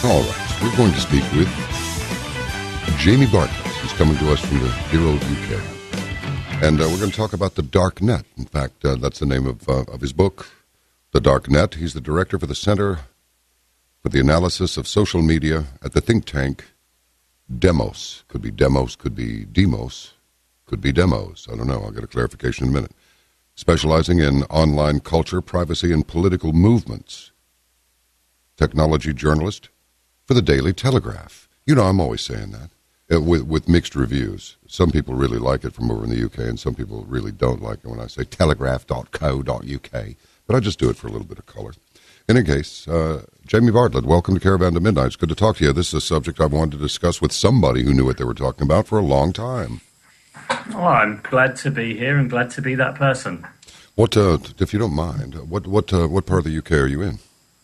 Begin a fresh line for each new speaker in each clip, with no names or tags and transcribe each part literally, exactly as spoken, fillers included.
All right, we're going to speak with Jamie Bartlett. He's coming to us from the dear old U K. And uh, we're going to talk about the Dark Net. In fact, uh, that's the name of, uh, of his book, The Dark Net. He's the director for the Center for the Analysis of Social Media at the think tank Demos. Could be Demos, could be Demos, could be Demos. I don't know. I'll get a clarification in a minute. Specializing in online culture, privacy, and political movements. Technology journalist for the Daily Telegraph. You know, I'm always saying that, uh, with, with mixed reviews. Some people really like it from over in the U K, and some people really don't like it when I say telegraph dot co dot U K. But I just do it for a little bit of color. In any case, uh, Jamie Bartlett, welcome to Caravan to Midnight. It's good to talk to you. This is a subject I've wanted to discuss with somebody who knew what they were talking about for a long time.
Oh, I'm glad to be here and glad to be that person.
What, uh, if you don't mind, what what uh, what part of the U K are you in?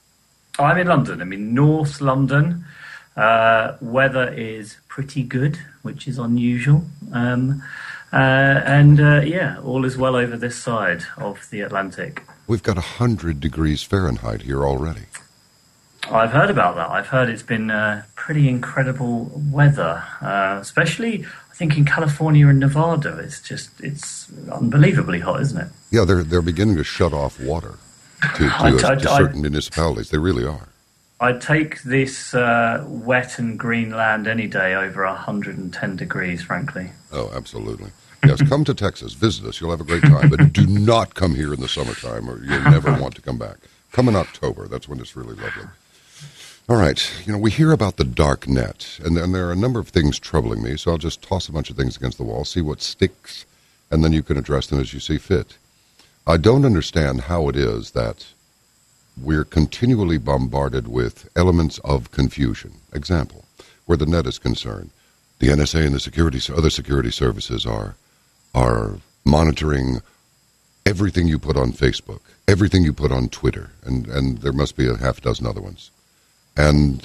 I'm in London. I'm in North London. Uh, weather is pretty good, which is unusual. Um, uh, and, uh, yeah, all is well over this side of the Atlantic.
We've got one hundred degrees Fahrenheit here already.
I've heard about that. I've heard it's been uh, pretty incredible weather, uh, especially, I think, in California and Nevada. It's just, it's unbelievably hot, isn't it?
Yeah, they're they're beginning to shut off water to, to,
I,
uh,
I,
to
I,
certain municipalities. They really are.
I'd take this uh, wet and green land any day over one hundred ten degrees, frankly.
Oh, absolutely. Yes, come to Texas. Visit us. You'll have a great time. But do not come here in the summertime or you'll never want to come back. Come in October. That's when it's really lovely. All right. You know, we hear about the dark net, and, and there are a number of things troubling me, so I'll just toss a bunch of things against the wall, see what sticks, and then you can address them as you see fit. I don't understand how it is that we're continually bombarded with elements of confusion. Example, where the net is concerned, the N S A and the security, other security services are are monitoring everything you put on Facebook, everything you put on Twitter, and, and there must be a half dozen other ones. And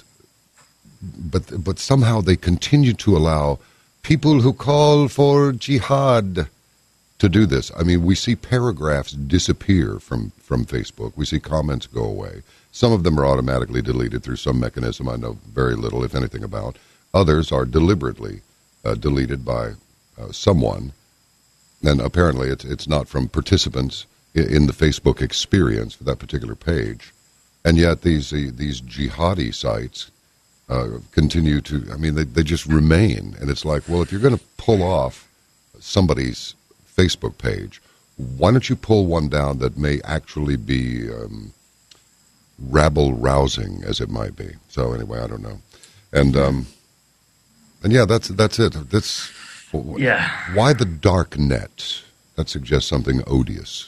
but but somehow they continue to allow people who call for jihad to do this. I mean, we see paragraphs disappear from, from Facebook. We see comments go away. Some of them are automatically deleted through some mechanism I know very little, if anything, about. Others are deliberately uh, deleted by uh, someone. And apparently it's, it's not from participants in, in the Facebook experience for that particular page. And yet these uh, these jihadi sites uh, continue to, I mean, they, they just remain. And it's like, well, if you're going to pull off somebody's Facebook page, why don't you pull one down that may actually be um, rabble-rousing, as it might be? So anyway, I don't know. And um, and yeah, that's that's it. That's
yeah.
Why the dark net? That suggests something odious.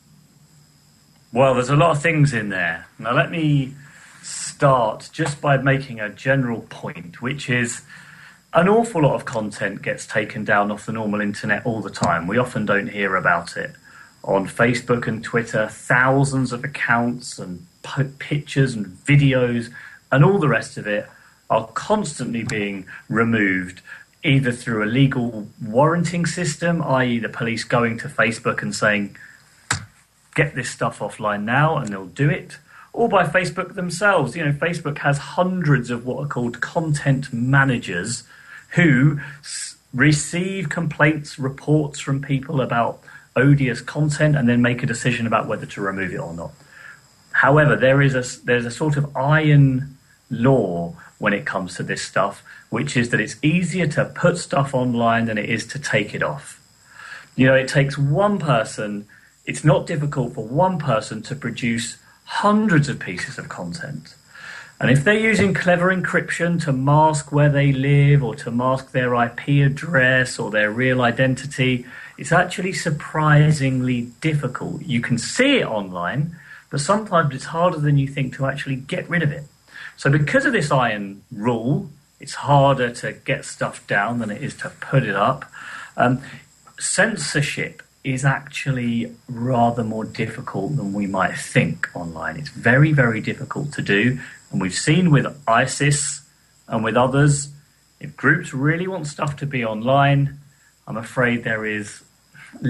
Well, there's a lot of things in there. Now, let me start just by making a general point, which is an awful lot of content gets taken down off the normal internet all the time. We often don't hear about it. On Facebook and Twitter, thousands of accounts and po- pictures and videos and all the rest of it are constantly being removed, either through a legal warranting system, that is the police going to Facebook and saying, get this stuff offline now, and they'll do it, or by Facebook themselves. You know, Facebook has hundreds of what are called content managers who s- receive complaints, reports from people about odious content and then make a decision about whether to remove it or not. However, there is a, there's a sort of iron law when it comes to this stuff, which is that it's easier to put stuff online than it is to take it off. You know, it takes one person, it's not difficult for one person to produce hundreds of pieces of content. And if they're using clever encryption to mask where they live or to mask their I P address or their real identity, it's actually surprisingly difficult. You can see it online, but sometimes it's harder than you think to actually get rid of it. So because of this iron rule, it's harder to get stuff down than it is to put it up. Um, censorship is actually rather more difficult than we might think online. It's very, very difficult to do. And we've seen with ISIS and with others, if groups really want stuff to be online, I'm afraid there is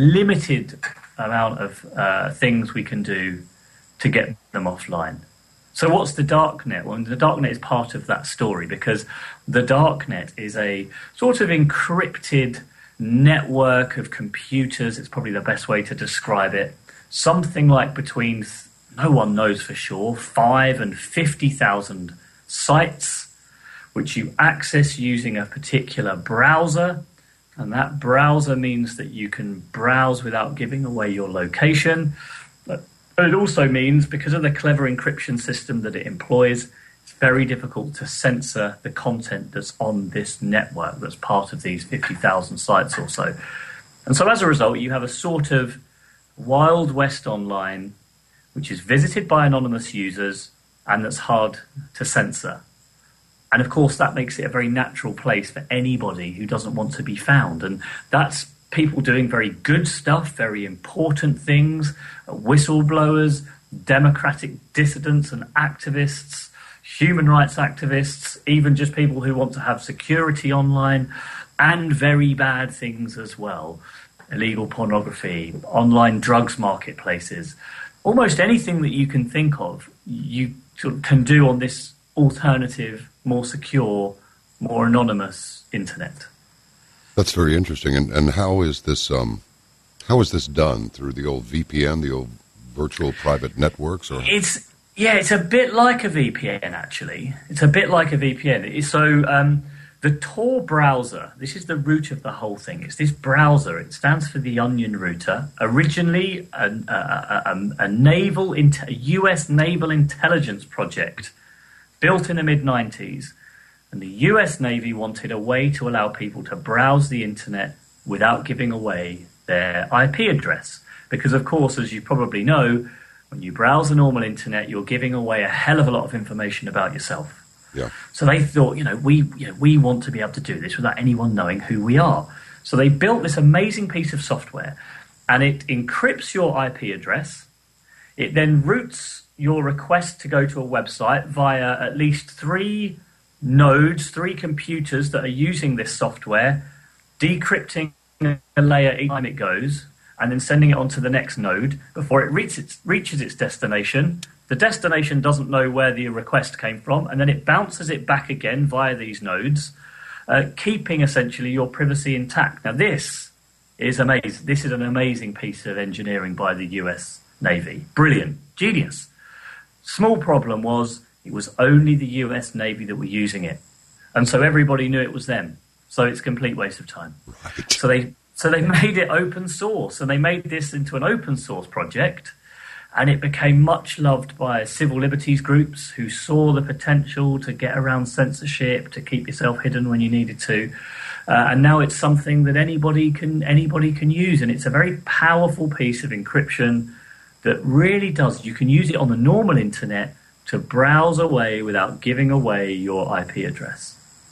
limited amount of uh, things we can do to get them offline. So what's the darknet? Well, the darknet is part of that story, because the darknet is a sort of encrypted network of computers. It's probably the best way to describe it. Something like between, no one knows for sure, five and fifty thousand sites, which you access using a particular browser. And that browser means that you can browse without giving away your location. But it also means, because of the clever encryption system that it employs, it's very difficult to censor the content that's on this network that's part of these fifty thousand sites or so. And so as a result, you have a sort of Wild West online, which is visited by anonymous users and that's hard to censor. And of course, that makes it a very natural place for anybody who doesn't want to be found. And that's people doing very good stuff, very important things, whistleblowers, democratic dissidents and activists, human rights activists, even just people who want to have security online, and very bad things as well. Illegal pornography, online drugs marketplaces, almost anything that you can think of, you can do on this alternative, more secure, more anonymous internet.
That's very interesting. And and how is this um, how is this done? Through the old V P N, the old virtual private networks? Or
it's yeah, it's a bit like a V P N actually. It's a bit like a V P N. So um, the Tor browser, this is the root of the whole thing. It's this browser. It stands for the Onion Router. Originally, a, a, a, a naval, a U S naval intelligence project built in the mid nineties, and the U S Navy wanted a way to allow people to browse the internet without giving away their I P address. Because, of course, as you probably know, when you browse the normal internet, you're giving away a hell of a lot of information about yourself.
Yeah.
So they thought, you know, we you know, we want to be able to do this without anyone knowing who we are. So they built this amazing piece of software, and it encrypts your I P address. It then routes your request to go to a website via at least three nodes, three computers that are using this software, decrypting a layer each time it goes, and then sending it on to the next node before it reaches its, reaches its destination. The destination doesn't know where the request came from, and then it bounces it back again via these nodes, uh, keeping essentially your privacy intact. Now, this is amazing. This is an amazing piece of engineering by the U S Navy. Brilliant. Genius. Small problem was it was only the U S Navy that were using it. And so everybody knew it was them. So it's a complete waste of time.
Right.
So they so they made it open source, and they made this into an open source project, and it became much loved by civil liberties groups who saw the potential to get around censorship, to keep yourself hidden when you needed to. Uh, and now it's something that anybody can anybody can use, and it's a very powerful piece of encryption that really does. You can use it on the normal internet to browse away without giving away your I P address.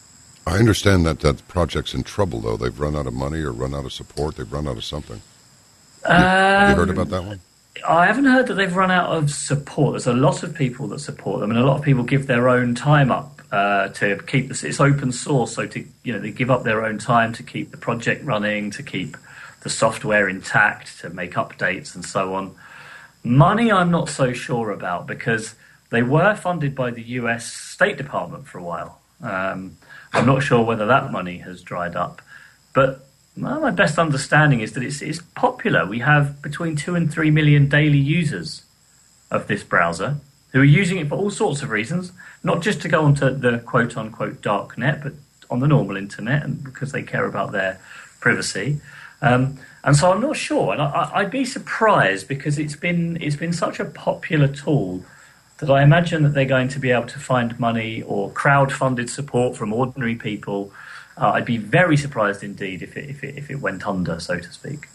I understand that that project's in trouble, though. They've run out of money or run out of support. They've run out of something. Um, Have you heard about that one?
I haven't heard that they've run out of support. There's a lot of people that support them, and a lot of people give their own time up uh, to keep this. It's open source, so to you know they give up their own time to keep the project running, to keep the software intact, to make updates and so on. Money, I'm not so sure about, because they were funded by the U S State Department for a while. Um, I'm not sure whether that money has dried up, but well, my best understanding is that it's, it's popular. We have between two and three million daily users of this browser who are using it for all sorts of reasons, not just to go onto the quote-unquote dark net, but on the normal internet, and because they care about their privacy. Um, and so I'm not sure, and I, I'd be surprised, because it's been it's been such a popular tool that I imagine that they're going to be able to find money or crowd-funded support from ordinary people. Uh, I'd be very surprised indeed if it, if it if it went under, so to speak.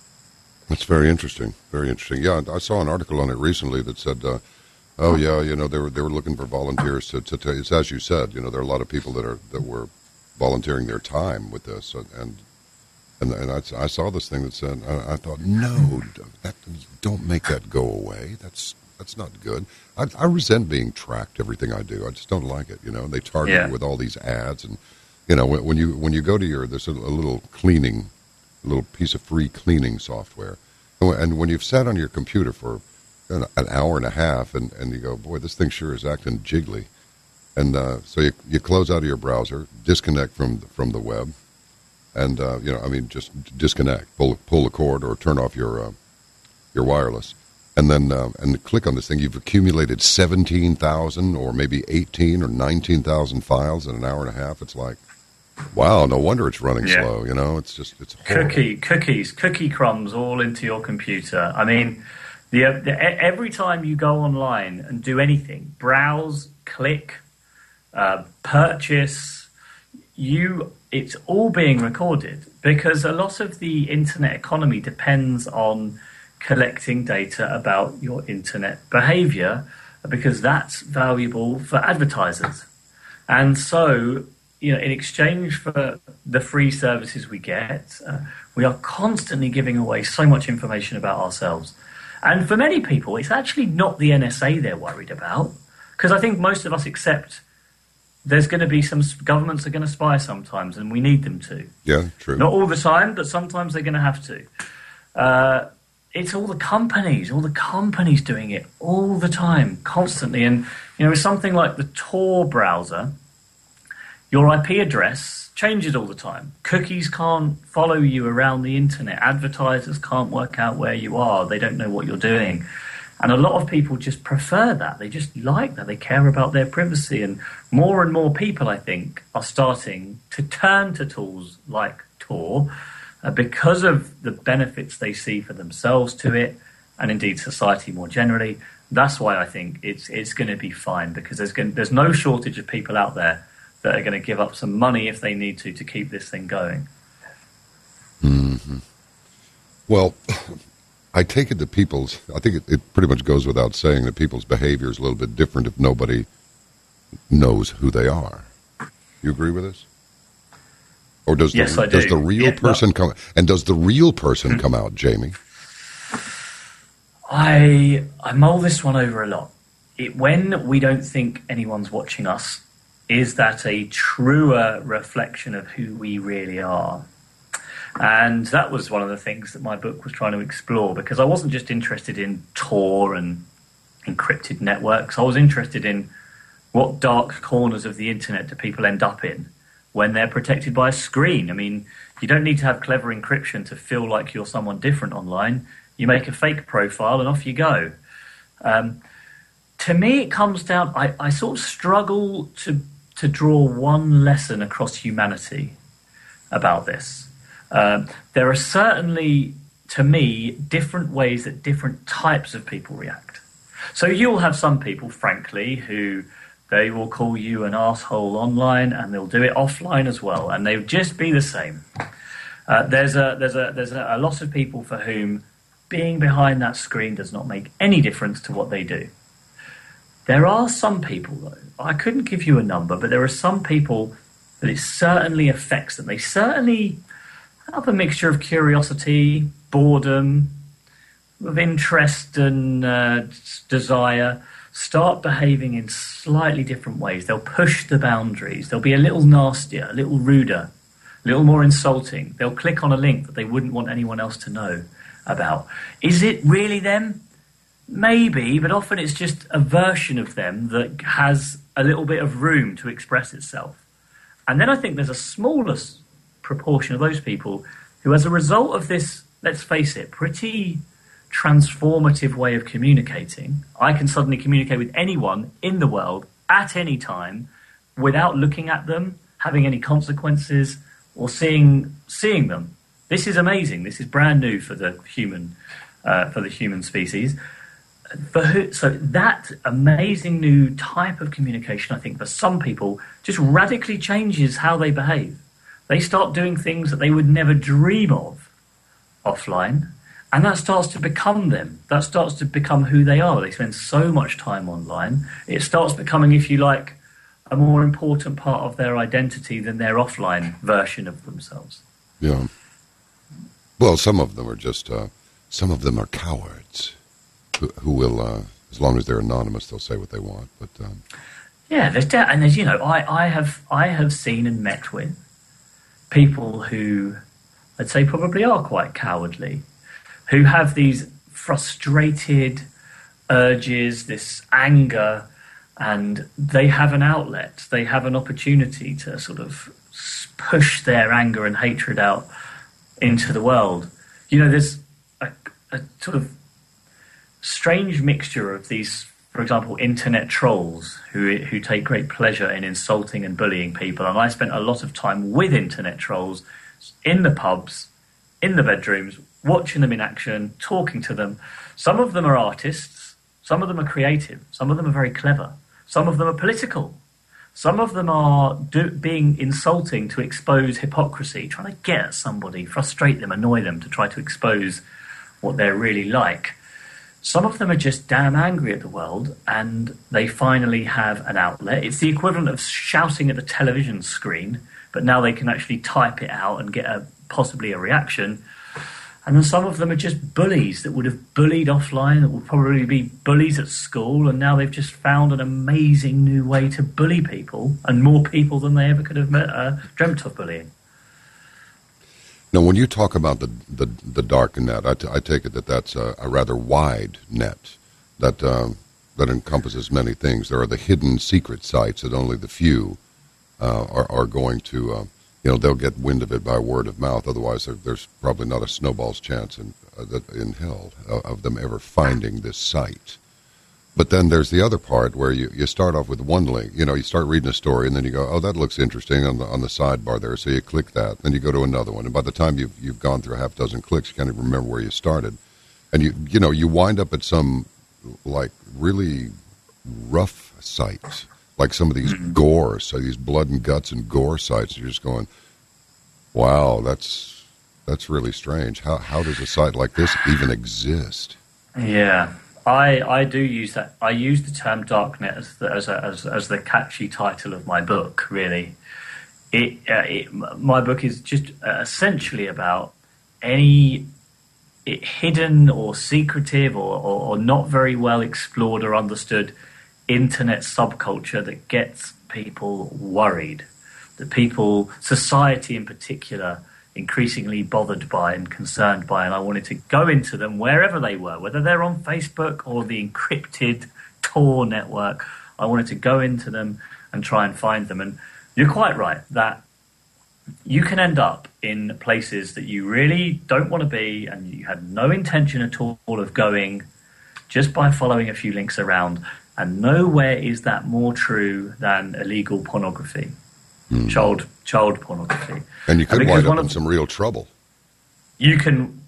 That's very interesting. Very interesting. Yeah, I saw an article on it recently that said, uh, "Oh yeah, you know, they were they were looking for volunteers to, to, to." It's as you said, you know, there are a lot of people that are that were volunteering their time with this, and and and I, I saw this thing that said, I, I thought, no, that don't make that go away. That's that's not good. I, I resent being tracked. Everything I do, I just don't like it. You know, they target
yeah.
you with all these ads and. You know, when you when you go to your, there's a, a little cleaning, a little piece of free cleaning software. And when you've sat on your computer for an, an hour and a half, and, and you go, boy, this thing sure is acting jiggly. And uh, so you you close out of your browser, disconnect from from the web, and uh, you know, I mean, just disconnect, pull pull the cord, or turn off your uh, your wireless, and then uh, and click on this thing. You've accumulated seventeen thousand, or maybe eighteen or nineteen thousand files in an hour and a half. It's like, wow, no wonder it's running yeah. slow. You know, it's just it's horrible.
cookie cookies, cookie crumbs all into your computer. I mean, the, the every time you go online and do anything, browse, click. Uh, purchase, you it's all being recorded, because a lot of the internet economy depends on collecting data about your internet behavior, because that's valuable for advertisers. And so, you know, in exchange for the free services we get, uh, we are constantly giving away so much information about ourselves. And for many people, it's actually not the N S A they're worried about, because I think most of us accept there's going to be some governments are going to spy sometimes, and we need them to.
Yeah, true.
Not all the time, but sometimes they're going to have to. Uh, it's all the companies, all the companies doing it all the time, constantly. And, you know, with something like the Tor browser, your I P address changes all the time. Cookies can't follow you around the internet. Advertisers can't work out where you are. They don't know what you're doing. And a lot of people just prefer that. They just like that. They care about their privacy. And more and more people, I think, are starting to turn to tools like Tor uh, because of the benefits they see for themselves to it, and indeed society more generally. That's why I think it's it's going to be fine, because there's going, there's no shortage of people out there that are going to give up some money if they need to to keep this thing going.
Mm-hmm. Well, I take it that people's, I think it, it pretty much goes without saying that people's behavior is a little bit different if nobody knows who they are. You agree with this? Or does
yes,
the,
I
does
do.
the real
yeah,
person
no.
come, and does the real person come out, Jamie?
I I mull this one over a lot. It, when we don't think anyone's watching us, is that a truer reflection of who we really are? And that was one of the things that my book was trying to explore, because I wasn't just interested in Tor and encrypted networks. I was interested in what dark corners of the internet do people end up in when they're protected by a screen. I mean, you don't need to have clever encryption to feel like you're someone different online. You make a fake profile and off you go. Um, to me, it comes down, I, I sort of struggle to, to draw one lesson across humanity about this. Um, there are certainly, to me, different ways that different types of people react. So you'll have some people, frankly, who they will call you an arsehole online, and they'll do it offline as well, and they'll just be the same. Uh, there's a there's a there's a, a lot of people for whom being behind that screen does not make any difference to what they do. There are some people, though, I couldn't give you a number, but there are some people that it certainly affects them. They certainly have a mixture of curiosity, boredom, of interest and uh, desire, start behaving in slightly different ways. They'll push the boundaries. They'll be a little nastier, a little ruder, a little more insulting. They'll click on a link that they wouldn't want anyone else to know about. Is it really them? Maybe, but often it's just a version of them that has a little bit of room to express itself. And then I think there's a smaller proportion of those people who, as a result of this, let's face it, pretty transformative way of communicating, I can suddenly communicate with anyone in the world at any time without looking at them, having any consequences, or seeing seeing them. This is amazing. This is brand new for the human uh, for the human species. For who, so that amazing new type of communication, I think, for some people, just radically changes how they behave. They start doing things that they would never dream of offline, and that starts to become them. That starts to become who they are. They spend so much time online. It starts becoming, if you like, a more important part of their identity than their offline version of themselves.
Yeah. Well, some of them are just, uh, some of them are cowards who, who will, uh, as long as they're anonymous, they'll say what they want. But um...
yeah, there's de- and there's, you know, I, I have I have seen and met with people who I'd say probably are quite cowardly, who have these frustrated, urges, this anger, and they have an outlet. They have an opportunity to sort of push their anger and hatred out into the world. You know, there's a, a sort of strange mixture of these, for example, internet trolls who who take great pleasure in insulting and bullying people. And I spent a lot of time with internet trolls in the pubs, in the bedrooms, watching them in action, talking to them. Some of them are artists, some of them are creative, some of them are very clever, some of them are political, some of them are do, being insulting to expose hypocrisy, trying to get at somebody, frustrate them, annoy them, to try to expose what they're really like. Some of them are just damn angry at the world, and they finally have an outlet. It's the equivalent of shouting at the television screen, but now they can actually type it out and get a possibly a reaction. And then some of them are just bullies that would have bullied offline, that would probably be bullies at school, and now they've just found an amazing new way to bully people, and more people than they ever could have met, uh, dreamt of bullying.
Now, when you talk about the the, the dark net, I, t- I take it that that's a, a rather wide net that um, that encompasses many things. There are the hidden secret sites that only the few uh, are, are going to, uh, you know, they'll get wind of it by word of mouth. Otherwise, there, there's probably not a snowball's chance in uh, that in hell uh, of them ever finding this site. But then there's the other part where you, you start off with one link. You know, you start reading a story, and then you go, oh, that looks interesting on the on the sidebar there. So you click that. Then you go to another one. And by the time you've, you've gone through a half dozen clicks, you can't even remember where you started. And, you you know, you wind up at some, like, really rough sites, like some of these gore, so these blood and guts and gore sites. You're just going, wow, that's that's really strange. How how does a site like this even exist?
Yeah. I, I do use that. I use the term darknet as the, as, a, as as the catchy title of my book. Really, it, uh, it my book is just uh, essentially about any it, hidden or secretive or, or, or not very well explored or understood internet subculture that gets people worried, that people, society in particular, increasingly bothered by and concerned by, and I wanted to go into them wherever they were, whether they're on Facebook or the encrypted Tor network. I wanted to go into them and try and find them. And you're quite right that you can end up in places that you really don't want to be, and you had no intention at all of going, just by following a few links around. And nowhere is that more true than illegal pornography. Mm. Child child pornography.
And you could wind up in some real trouble.
You can,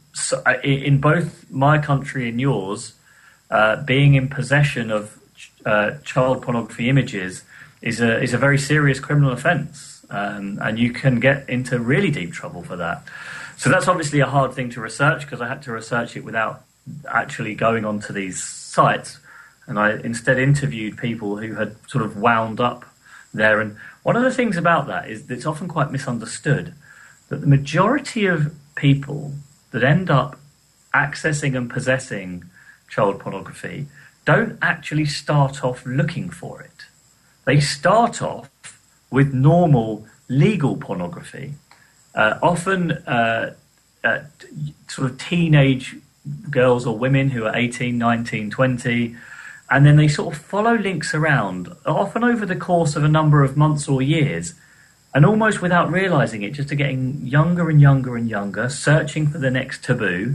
in both my country and yours, uh, being in possession of uh, child pornography images is a is a very serious criminal offence, um, and you can get into really deep trouble for that. So that's obviously a hard thing to research, because I had to research it without actually going onto these sites, and I instead interviewed people who had sort of wound up there. And one of the things about that is that it's often quite misunderstood, that the majority of people that end up accessing and possessing child pornography don't actually start off looking for it. They start off with normal legal pornography, uh, often uh, uh, sort of teenage girls or women who are eighteen, nineteen, twenty, and then they sort of follow links around, often over the course of a number of months or years, and almost without realizing it, just are getting younger and younger and younger, searching for the next taboo,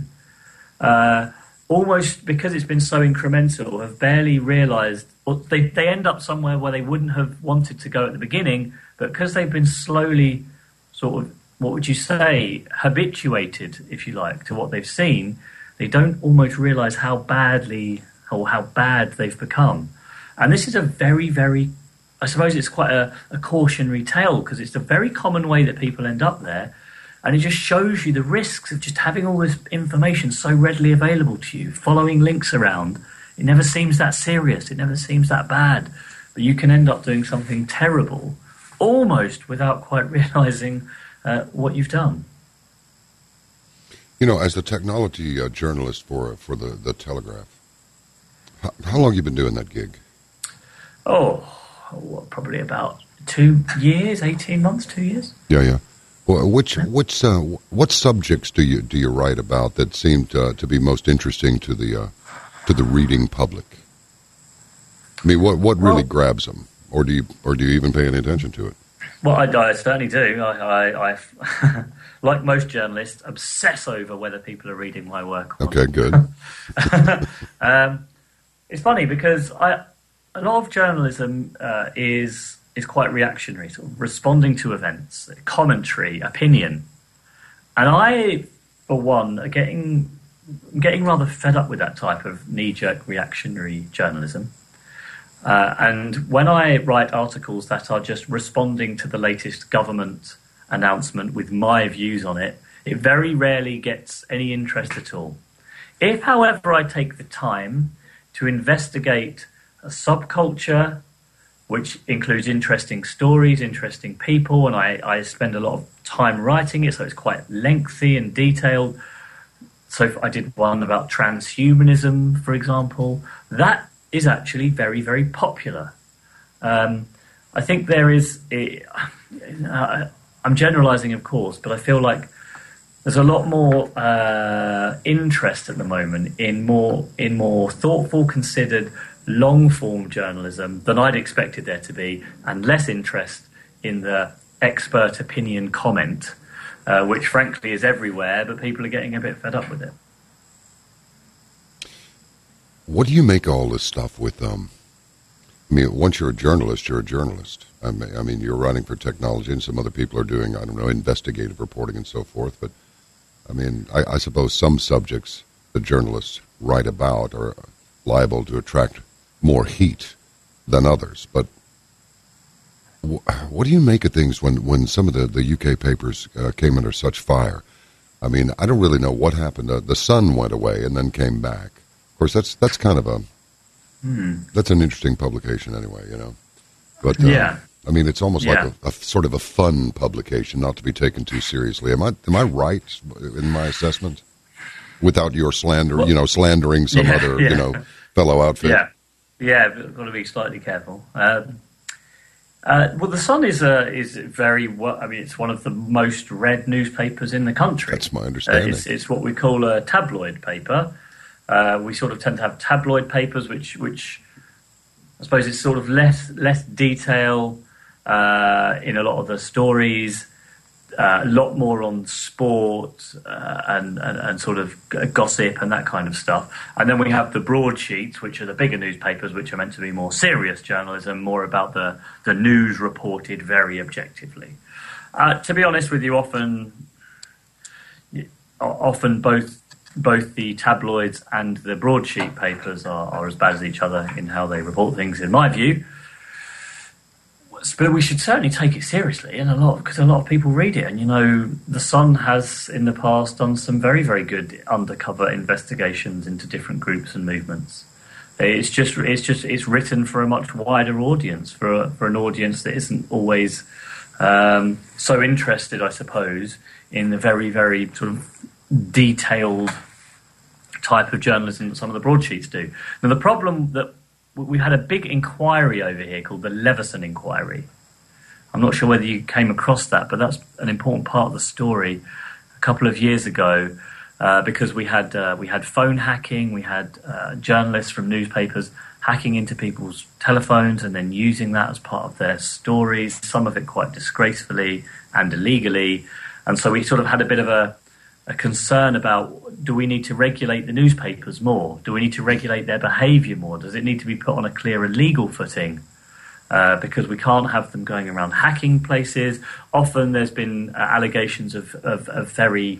uh, almost because it's been so incremental, have barely realized, or they, they end up somewhere where they wouldn't have wanted to go at the beginning, but because they've been slowly sort of, what would you say, habituated, if you like, to what they've seen, they don't almost realize how badly or how bad they've become. And this is a very, very, I suppose it's quite a, a cautionary tale, because it's a very common way that people end up there. And it just shows you the risks of just having all this information so readily available to you, following links around. It never seems that serious. It never seems that bad. But you can end up doing something terrible, almost without quite realizing uh, what you've done.
You know, as the technology uh, journalist for for the, the Telegraph, how, how long have you been doing that gig?
Oh, what, probably about two years, eighteen months, two years.
Yeah, yeah. Well, which which uh, what subjects do you do you write about that seem to, to be most interesting to the uh, to the reading public? I mean, what what really
well,
grabs them, or do you or do you even pay any attention to it?
Well, I, I certainly do. I, I, I like most journalists, obsess over whether people are reading my work. Or
okay,
not.
good.
um, it's funny because I, a lot of journalism uh, is is quite reactionary, sort of responding to events, commentary, opinion, and I, for one, are getting getting rather fed up with that type of knee-jerk reactionary journalism. Uh, and when I write articles that are just responding to the latest government announcement with my views on it, it very rarely gets any interest at all. If, however, I take the time to investigate a subculture, which includes interesting stories, interesting people, and I, I spend a lot of time writing it, so it's quite lengthy and detailed. So I did one about transhumanism, for example. That is actually very, very popular. Um, I think there is, a, uh, I'm generalizing, of course, but I feel like there's a lot more uh, interest at the moment in more in more thoughtful, considered, long-form journalism than I'd expected there to be, and less interest in the expert opinion comment, uh, which frankly is everywhere, but people are getting a bit fed up with it.
What do you make all this stuff with? Um, I mean, once you're a journalist, you're a journalist. I mean, I mean, you're writing for technology, and some other people are doing, I don't know, investigative reporting and so forth. But I mean, I, I suppose some subjects that journalists write about are liable to attract more heat than others. But wh- what do you make of things when, when some of the, the U K papers uh, came under such fire? I mean, I don't really know what happened. Uh, the Sun went away and then came back. Of course, that's that's kind of a hmm. that's an interesting publication anyway, you know. But uh,
yeah,
I mean, it's almost
yeah.
like a, a sort of a fun publication, not to be taken too seriously. Am I am I right in my assessment? Without your slander, well, you know, slandering some
yeah,
other,
yeah.
you know, fellow outfit.
Yeah, yeah, but got to be slightly careful. Um, uh, well, the Sun is a is very well. I mean, it's one of the most read newspapers in the country.
That's my understanding.
Uh, it's, it's what we call a tabloid paper. Uh, we sort of tend to have tabloid papers, which, which I suppose it's sort of less less detail uh, in a lot of the stories, uh, a lot more on sport uh, and, and, and sort of gossip and that kind of stuff. And then we have the broadsheets, which are the bigger newspapers, which are meant to be more serious journalism, more about the, the news reported very objectively. Uh, to be honest with you, often, often both... Both the tabloids and the broadsheet papers are, are as bad as each other in how they report things, in my view. But we should certainly take it seriously, and a lot because a lot of people read it. And you know, the Sun has in the past done some very, very good undercover investigations into different groups and movements. It's just, it's just, it's written for a much wider audience, for a, for an audience that isn't always um, so interested, I suppose, in the very, very sort of detailed type of journalism that some of the broadsheets do. Now, the problem that we had a big inquiry over here called the Leveson Inquiry. I'm not sure whether you came across that, but that's an important part of the story. A couple of years ago, uh, because we had uh, we had phone hacking, we had uh, journalists from newspapers hacking into people's telephones and then using that as part of their stories. Some of it quite disgracefully and illegally, and so we sort of had a bit of a a concern about, do we need to regulate the newspapers more? Do we need to regulate their behaviour more? Does it need to be put on a clearer legal footing? Uh, because we can't have them going around hacking places. Often there's been uh, allegations of, of, of very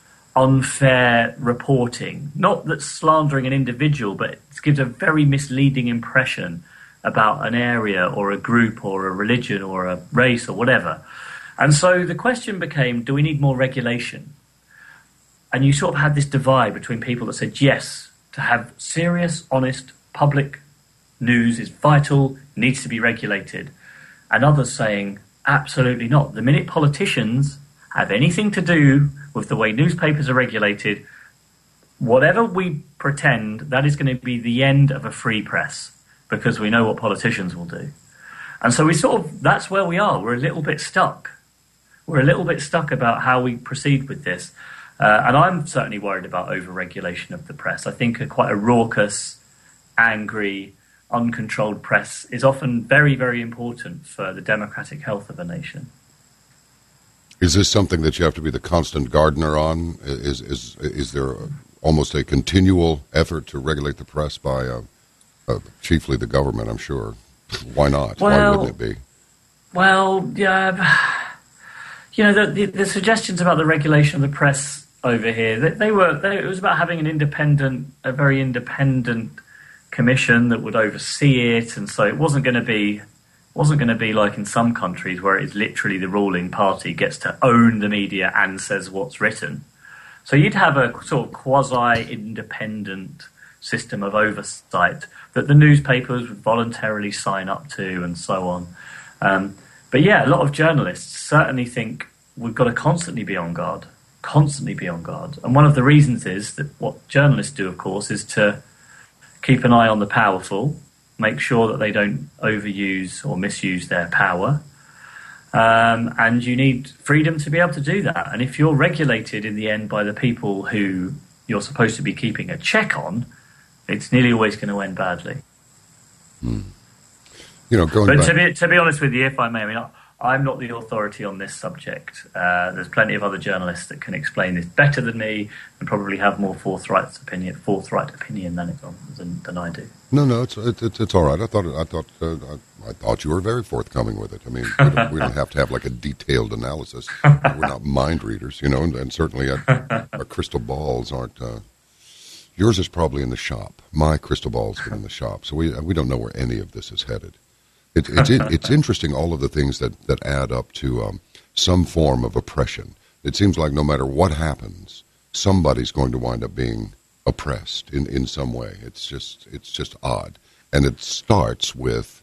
unfair reporting. Not that slandering an individual, but it gives a very misleading impression about an area or a group or a religion or a race or whatever. And so the question became, do we need more regulation? And you sort of had this divide between people that said, yes, to have serious, honest, public news is vital, needs to be regulated. And others saying, absolutely not. The minute politicians have anything to do with the way newspapers are regulated, whatever we pretend, that is going to be the end of a free press, because we know what politicians will do. And so we sort of, that's where we are. We're a little bit stuck. We're a little bit stuck about how we proceed with this. Uh, and I'm certainly worried about over-regulation of the press. I think a quite a raucous, angry, uncontrolled press is often very, very important for the democratic health of a nation.
Is this something that you have to be the constant gardener on? Is is is there a, almost a continual effort to regulate the press by uh, uh, chiefly the government, I'm sure? Why not?
Well,
Why wouldn't it be?
Well, yeah, you know, the, the, the suggestions about the regulation of the press over here, they, they were, they, it was about having an independent, a very independent commission that would oversee it, and so it wasn't going to be wasn't going to be like in some countries where it's literally the ruling party gets to own the media and says what's written. So you'd have a sort of quasi-independent system of oversight that the newspapers would voluntarily sign up to and so on. Um, but yeah, a lot of journalists certainly think we've got to constantly be on guard, constantly be on guard. And one of the reasons is that what journalists do, of course, is to keep an eye on the powerful, make sure that they don't overuse or misuse their power. Um, and you need freedom to be able to do that. And if you're regulated in the end by the people who you're supposed to be keeping a check on, it's nearly always going to end badly.
Hmm. You know, going
but
back...
to be to be honest with you, if I may, I mean, I'm not the authority on this subject. Uh, there's plenty of other journalists that can explain this better than me and probably have more forthright opinion, forthright opinion than, it, than than I do.
No, no, it's it's, it's all right. I thought I thought uh, I, I thought you were very forthcoming with it. I mean, we don't, we don't have to have like a detailed analysis. We're not mind readers, you know, and, and certainly uh, our crystal balls aren't. Uh, yours is probably in the shop. My crystal ball's been in the shop, so we we don't know where any of this is headed. It, it's it, it's interesting, all of the things that, that add up to um, some form of oppression. It seems like no matter what happens, somebody's going to wind up being oppressed in, in some way. It's just it's just odd. And it starts with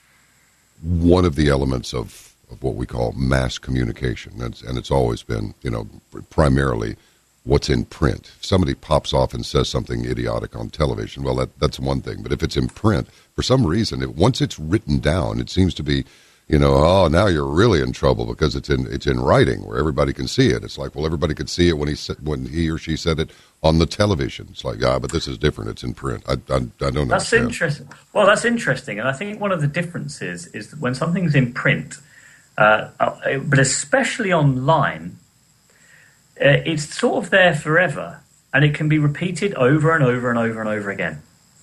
one of the elements of, of what we call mass communication. And it's, and it's always been, you know, primarily what's in print. If somebody pops off and says something idiotic on television, well, that that's one thing. But if it's in print, for some reason, it, once it's written down, it seems to be, you know, oh, now you're really in trouble because it's in it's in writing where everybody can see it. It's like, well, everybody could see it when he said, when he or she said it on the television. It's like, yeah, but this is different. It's in print. I, I, I don't know.
That's understand. interesting. Well, that's interesting. And I think one of the differences is that when something's in print, uh, but especially online, Uh, it's sort of there forever, and it can be repeated over and over and over and over again.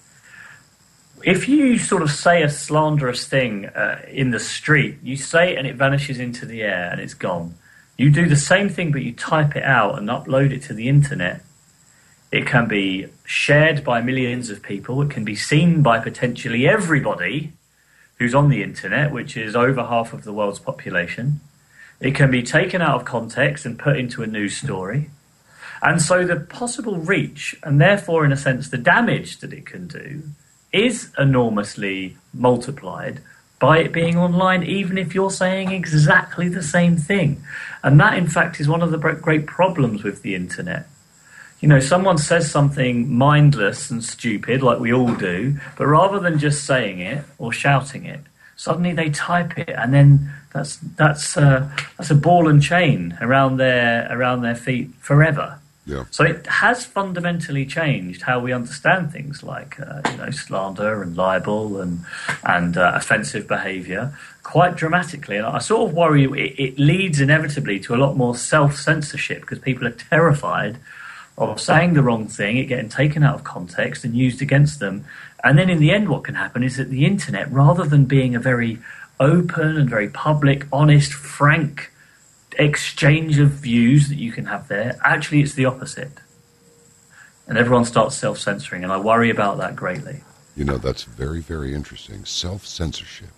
If you sort of say a slanderous thing uh, in the street, you say it and it vanishes into the air and it's gone. You do the same thing, but you type it out and upload it to the internet. It can be shared by millions of people. It can be seen by potentially everybody who's on the internet, which is over half of the world's population. It can be taken out of context and put into a news story. And so the possible reach, and therefore, in a sense, the damage that it can do, is enormously multiplied by it being online, even if you're saying exactly the same thing. And that, in fact, is one of the great problems with the internet. You know, someone says something mindless and stupid, like we all do, but rather than just saying it or shouting it, suddenly they type it, and then that's that's uh, that's a ball and chain around their around their feet forever.
Yeah.
So it has fundamentally changed how we understand things like uh, you know slander and libel and and uh, offensive behaviour quite dramatically. And I sort of worry it, it leads inevitably to a lot more self-censorship because people are terrified of saying the wrong thing, it getting taken out of context and used against them. And then in the end, what can happen is that the internet, rather than being a very open and very public, honest, frank exchange of views that you can have there, actually it's the opposite. And everyone starts self-censoring, and I worry about that greatly.
You know, that's very, very interesting. Self-censorship.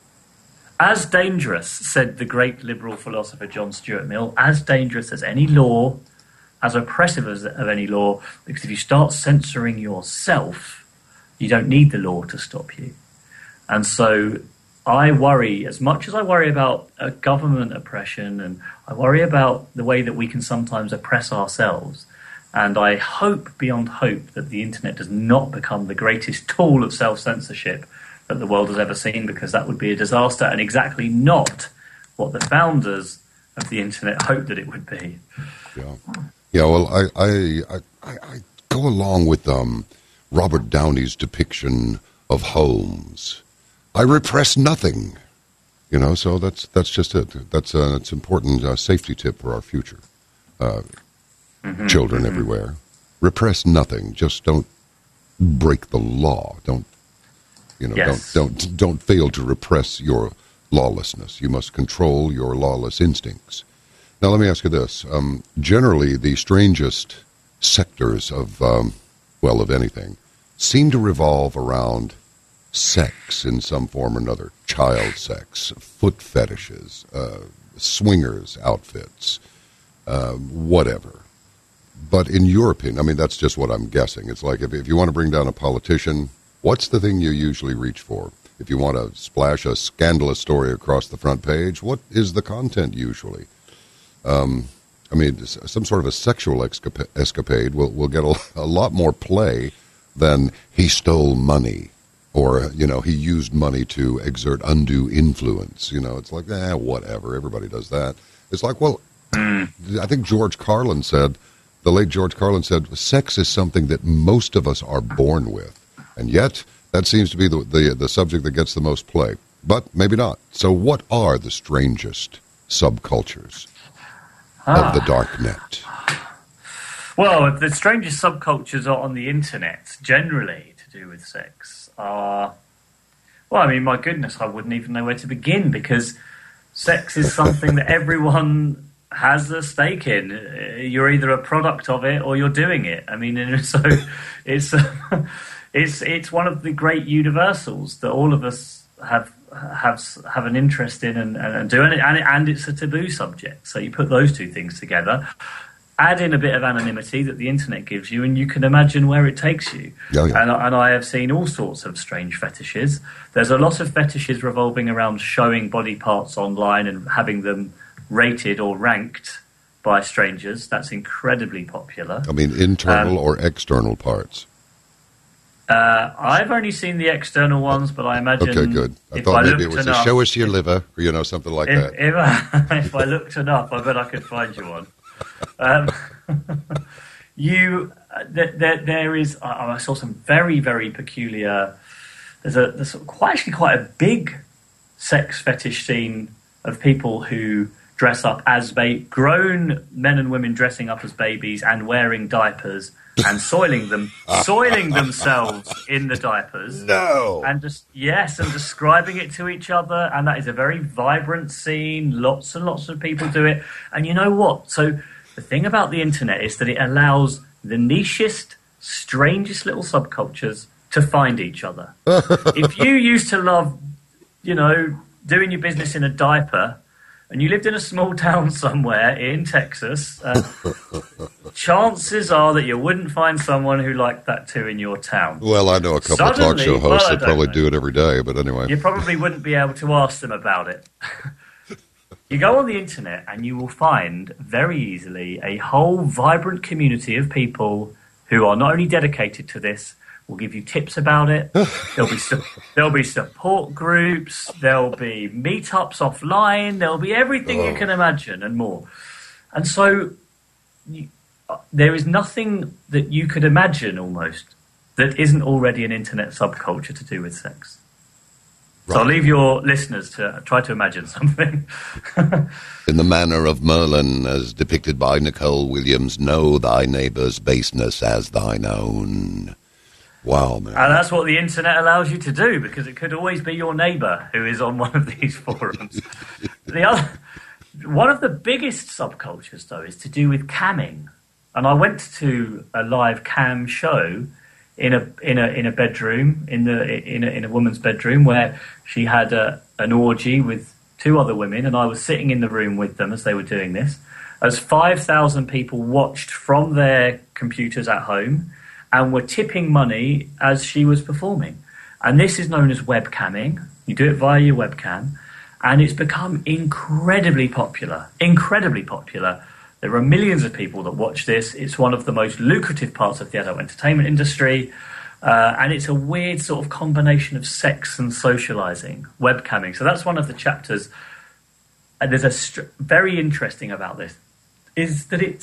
As dangerous, said the great liberal philosopher John Stuart Mill, as dangerous as any law, as oppressive as of any law, because if you start censoring yourself, you don't need the law to stop you. And so I worry, as much as I worry about uh, government oppression, and I worry about the way that we can sometimes oppress ourselves, and I hope beyond hope that the internet does not become the greatest tool of self-censorship that the world has ever seen, because that would be a disaster and exactly not what the founders of the internet hoped that it would be.
Yeah. Yeah, well, I I, I, I go along with um, Robert Downey's depiction of Holmes. I repress nothing, you know. So that's that's just it. That's a it's important uh, safety tip for our future uh, mm-hmm, children mm-hmm. everywhere. Repress nothing. Just don't break the law. Don't you know?
Yes.
Don't don't don't fail to repress your lawlessness. You must control your lawless instincts. Now, let me ask you this. Um, generally, the strangest sectors of, um, well, of anything, seem to revolve around sex in some form or another. Child sex, foot fetishes, uh, swingers outfits, uh, whatever. But in your opinion, I mean, that's just what I'm guessing. It's like if, if you want to bring down a politician, what's the thing you usually reach for? If you want to splash a scandalous story across the front page, what is the content usually? Um, I mean, some sort of a sexual escapa- escapade will, will get a, a lot more play than he stole money or, you know, he used money to exert undue influence. You know, it's like, eh, whatever. Everybody does that. It's like, well, I think George Carlin said, the late George Carlin said, sex is something that most of us are born with. And yet, that seems to be the, the the subject that gets the most play. But maybe not. So what are the strangest subcultures ah. of the dark net?
Well, the strangest subcultures are on the internet, generally, to do with sex, are... Well, I mean, my goodness, I wouldn't even know where to begin, because sex is something that everyone has a stake in. You're either a product of it or you're doing it. I mean, so it's... It's it's one of the great universals that all of us have have have an interest in and, and do, and, it, and, it, and it's a taboo subject. So you put those two things together, add in a bit of anonymity that the internet gives you, and you can imagine where it takes you.
Oh, yeah.
And, and I have seen all sorts of strange fetishes. There's a lot of fetishes revolving around showing body parts online and having them rated or ranked by strangers. That's incredibly popular.
I mean, internal um, or external parts?
Uh, I've only seen the external ones, but I imagine...
Okay, good. I thought I maybe it was enough, a show us your liver, or, you know, something like
if,
that.
If I, if I looked enough, I bet I could find you one. Um, you, there, there, there is... I, I saw some very, very peculiar... There's a there's quite actually quite a big sex fetish scene of people who dress up as ba- grown men and women dressing up as babies and wearing diapers and soiling them, soiling themselves in the diapers.
No.
And just, yes, and describing it to each other. And that is a very vibrant scene. Lots and lots of people do it. And you know what? So the thing about the internet is that it allows the nichest, strangest little subcultures to find each other. If you used to love, you know, doing your business in a diaper, and you lived in a small town somewhere in Texas, uh, chances are that you wouldn't find someone who liked that too in your town.
Well, I know a couple Suddenly, of talk show hosts well, that probably know. do it every day, but anyway.
You probably wouldn't be able to ask them about it. You go on the internet and you will find very easily a whole vibrant community of people who are not only dedicated to this, will give you tips about it. There'll be su- there'll be support groups. There'll be meetups offline. There'll be everything oh. you can imagine and more. And so you, uh, there is nothing that you could imagine almost that isn't already an internet subculture to do with sex. Right. So I'll leave your listeners to try to imagine something.
In the manner of Merlin, as depicted by Nicole Williams, know thy neighbour's baseness as thine own. Wow, man.
And that's what the internet allows you to do, because it could always be your neighbour who is on one of these forums. The other, one of the biggest subcultures, though, is to do with camming. And I went to a live cam show in a in a in a bedroom in the in a, in a woman's bedroom where she had a, an orgy with two other women, and I was sitting in the room with them as they were doing this. As five thousand people watched from their computers at home and were tipping money as she was performing. And this is known as webcamming. You do it via your webcam. And it's become incredibly popular. Incredibly popular. There are millions of people that watch this. It's one of the most lucrative parts of the adult entertainment industry. Uh, and it's a weird sort of combination of sex and socializing, webcamming. So that's one of the chapters. And there's a st- very interesting about this, is that it's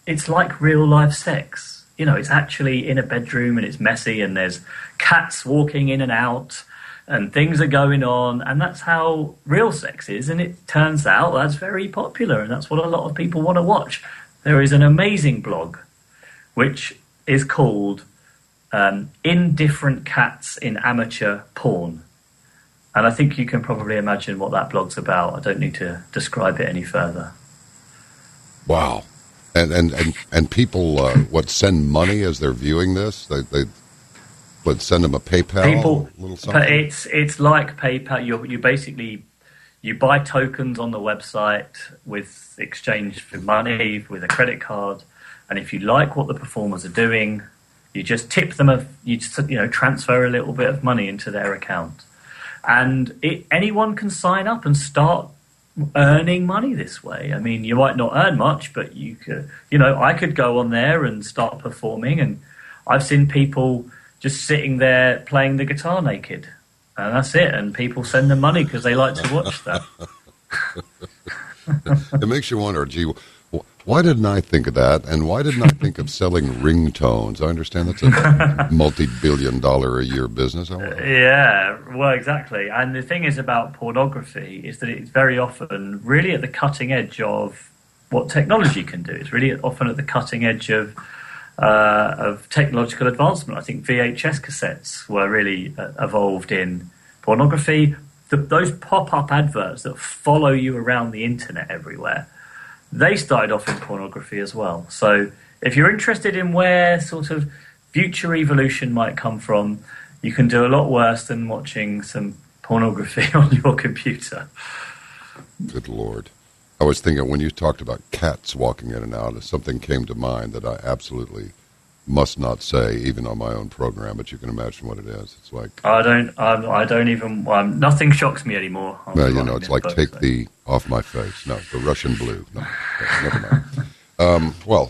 it's like real life sex. You know, it's actually in a bedroom and it's messy and there's cats walking in and out and things are going on, and that's how real sex is. And it turns out that's very popular, and that's what a lot of people want to watch. There is an amazing blog which is called um, Indifferent Cats in Amateur Porn. And I think you can probably imagine what that blog's about. I don't need to describe it any further.
Wow. And and, and, and people, uh, what, send money as they're viewing this? They, they would send them a PayPal?
People,
little something?
It's, it's like PayPal. You, you basically, you buy tokens on the website with exchange for money, with a credit card. And if you like what the performers are doing, you just tip them, a, you, just, you know, transfer a little bit of money into their account. And it, anyone can sign up and start earning money this way. I mean, you might not earn much, but you could, you know, I could go on there and start performing, and I've seen people just sitting there playing the guitar naked, and that's it. And people send them money because they like to watch that.
It makes you wonder, gee, why didn't I think of that? And why didn't I think of selling ringtones? I understand that's a multi-billion dollar a year business.
Yeah, well, exactly. And the thing is about pornography is that it's very often really at the cutting edge of what technology can do. It's really often at the cutting edge of uh, of technological advancement. I think V H S cassettes were really uh, evolved in pornography. The, those pop-up adverts that follow you around the internet everywhere, they started off in pornography as well. So if you're interested in where sort of future evolution might come from, you can do a lot worse than watching some pornography on your computer.
Good Lord. I was thinking when you talked about cats walking in and out, something came to mind that I absolutely must not say, even on my own program, but you can imagine what it is. It's like...
I don't I'm, I don't even... Um, nothing shocks me anymore.
Well, you know, it's like take so. the off my face. No, the Russian blue. No, never mind. um, well,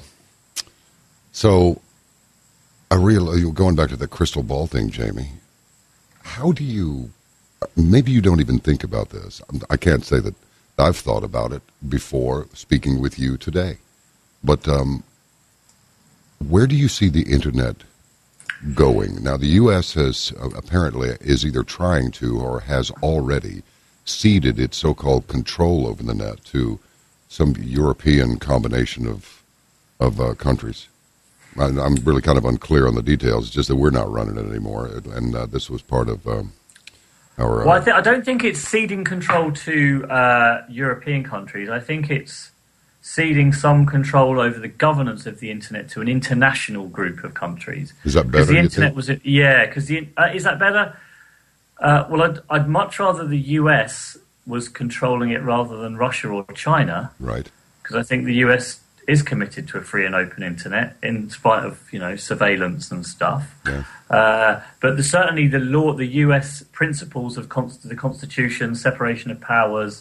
so I real going back to the crystal ball thing, Jamie, how do you... Maybe you don't even think about this. I can't say that I've thought about it before speaking with you today. But... Um, where do you see the internet going? Now, the U S has uh, apparently is either trying to or has already ceded its so-called control over the net to some European combination of of uh, countries. I, I'm really kind of unclear on the details. It's just that we're not running it anymore, and uh, this was part of um, our... Uh,
well, I, th- I don't think it's ceding control to uh, European countries. I think it's ceding some control over the governance of the internet to an international group of countries.
Is that better? Because
the internet was, yeah. Because the uh, is that better? Uh, well, I'd, I'd much rather the U S was controlling it rather than Russia or China,
right?
Because I think the U S is committed to a free and open internet, in spite of you know surveillance and stuff.
Yeah.
Uh, but the, certainly the law, the U S principles of const- the Constitution, separation of powers.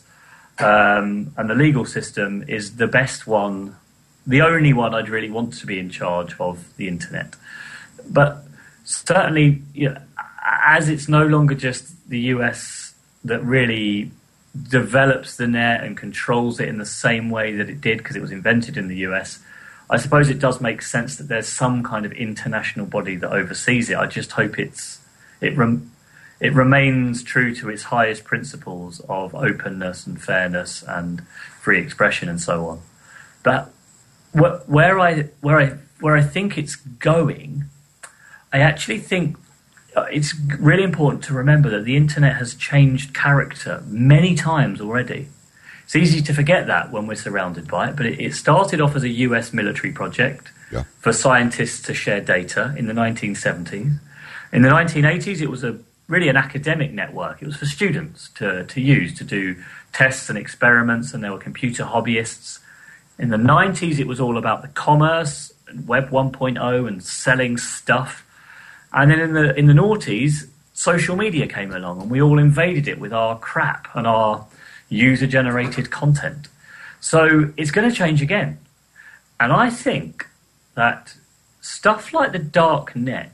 Um, and the legal system is the best one, the only one I'd really want to be in charge of the internet. But certainly, you know, as it's no longer just the U S that really develops the net and controls it in the same way that it did because it was invented in the U S, I suppose it does make sense that there's some kind of international body that oversees it. I just hope it's it. Rem- It remains true to its highest principles of openness and fairness and free expression and so on. But wh- where I where I where I think it's going, I actually think it's really important to remember that the internet has changed character many times already. It's easy to forget that when we're surrounded by it, but it, it started off as a U S military project
yeah.
for scientists to share data in the nineteen seventies. In the nineteen eighties, it was a really an academic network. It was for students to, to use, to do tests and experiments, and there were computer hobbyists. In the nineties, it was all about the commerce, Web one point oh, and selling stuff. And then in the in the noughties, social media came along, and we all invaded it with our crap and our user-generated content. So it's going to change again. And I think that stuff like the dark net,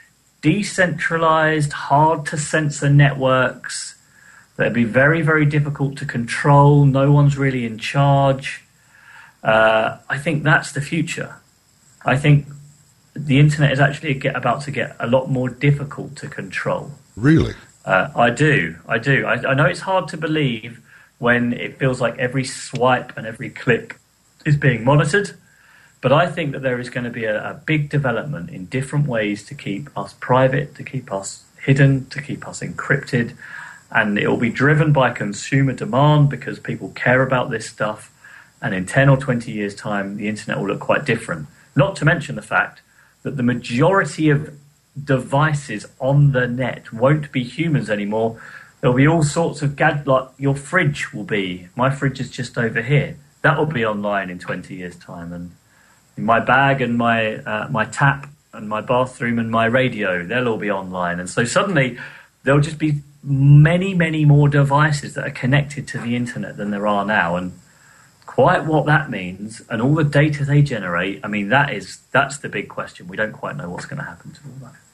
decentralized, hard-to-censor networks that would be very, very difficult to control. No one's really in charge. Uh, I think that's the future. I think the internet is actually get, about to get a lot more difficult to control.
Really?
Uh, I do. I do. I, I know it's hard to believe when it feels like every swipe and every click is being monitored, but I think that there is going to be a, a big development in different ways to keep us private, to keep us hidden, to keep us encrypted, and it will be driven by consumer demand because people care about this stuff, and in ten or twenty years' time, the internet will look quite different. Not to mention the fact that the majority of devices on the net won't be humans anymore. There'll be all sorts of gad like your fridge will be. My fridge is just over here. That will be online in twenty years' time, and my bag and my uh, my tap and my bathroom and my radio, they'll all be online. And so suddenly there'll just be many, many more devices that are connected to the internet than there are now. And quite what that means and all the data they generate, I mean, that is that's the big question. We don't quite know what's going to happen to all that.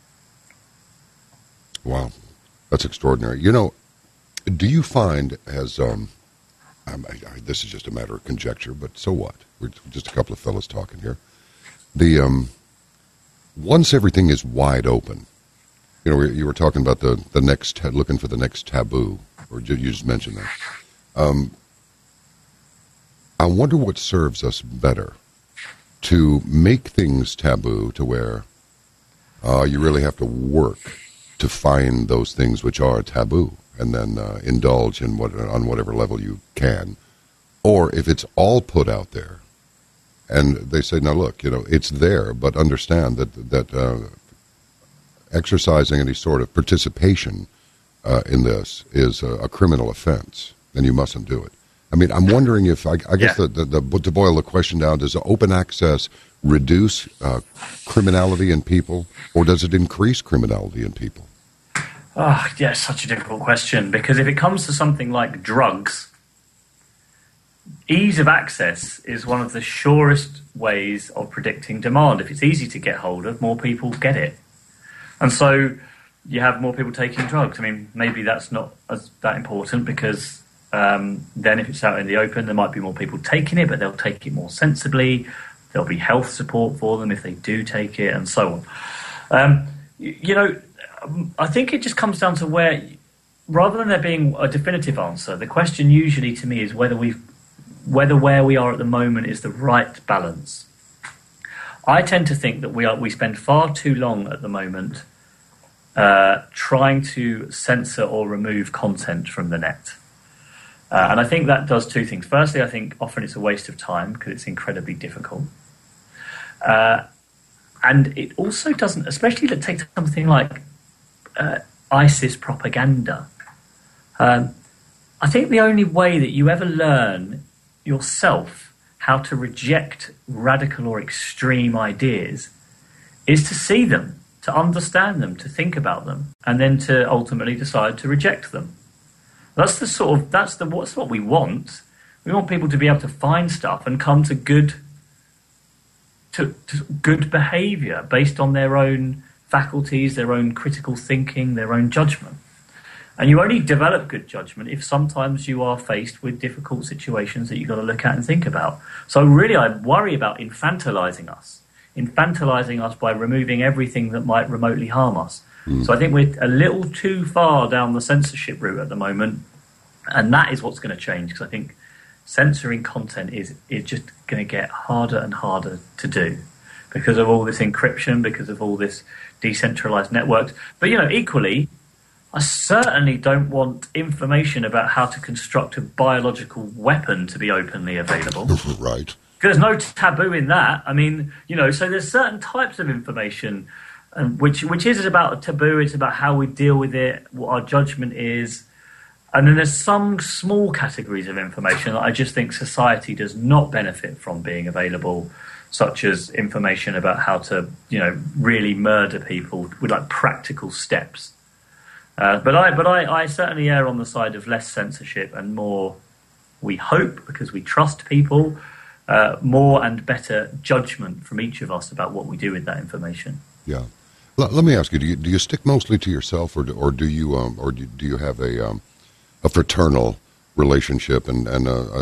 Wow, that's extraordinary. You know, do you find as um, um I, I, this is just a matter of conjecture, but so what? We're just a couple of fellas talking here. The um, once everything is wide open, you know, you were talking about the the next looking for the next taboo, or you just mentioned that. Um, I wonder what serves us better to make things taboo to where uh, you really have to work to find those things which are taboo and then uh, indulge in what on whatever level you can. Or if it's all put out there and they say, now look, you know, it's there, but understand that, that uh, exercising any sort of participation uh, in this is a, a criminal offense and you mustn't do it. I mean, I'm wondering if, I, I guess, yeah. the, the, the, to boil the question down, does open access reduce uh, criminality in people, or does it increase criminality in people?
Oh, yeah, it's such a difficult question, because if it comes to something like drugs, ease of access is one of the surest ways of predicting demand. If it's easy to get hold of, more people get it. And so you have more people taking drugs. I mean, maybe that's not as that important because... Um, then if it's out in the open, there might be more people taking it, but they'll take it more sensibly. There'll be health support for them if they do take it, and so on. Um, you, you know, I think it just comes down to where, rather than there being a definitive answer, the question usually to me is whether we've, whether where we are at the moment is the right balance. I tend to think that we are we spend far too long at the moment uh, trying to censor or remove content from the net. Uh, and I think that does two things. Firstly, I think often it's a waste of time because it's incredibly difficult. Uh, and it also doesn't, especially to take something like uh, ISIS propaganda. Um, I think the only way that you ever learn yourself how to reject radical or extreme ideas is to see them, to understand them, to think about them, and then to ultimately decide to reject them. That's the sort of that's the what's what we want. We want people to be able to find stuff and come to good to, to good behaviour based on their own faculties, their own critical thinking, their own judgment. And you only develop good judgment if sometimes you are faced with difficult situations that you've got to look at and think about. So really, I worry about infantilizing us, infantilizing us by removing everything that might remotely harm us. So I think we're a little too far down the censorship route at the moment, and that is what's going to change, because I think censoring content is, is just going to get harder and harder to do because of all this encryption, because of all this decentralized networks. But, you know, equally, I certainly don't want information about how to construct a biological weapon to be openly available.
Right.
Because there's no taboo in that. I mean, you know, so there's certain types of information Um, which which is about a taboo. It's about how we deal with it, what our judgment is. And then there's some small categories of information that I just think society does not benefit from being available, such as information about how to, you know, really murder people with like practical steps. Uh, but I but I, I certainly err on the side of less censorship and more, we hope, because we trust people, uh, more and better judgment from each of us about what we do with that information.
Yeah. Let me ask you: Do you do you stick mostly to yourself, or do, or do you um, or do, do you have a um, a fraternal relationship and and a, a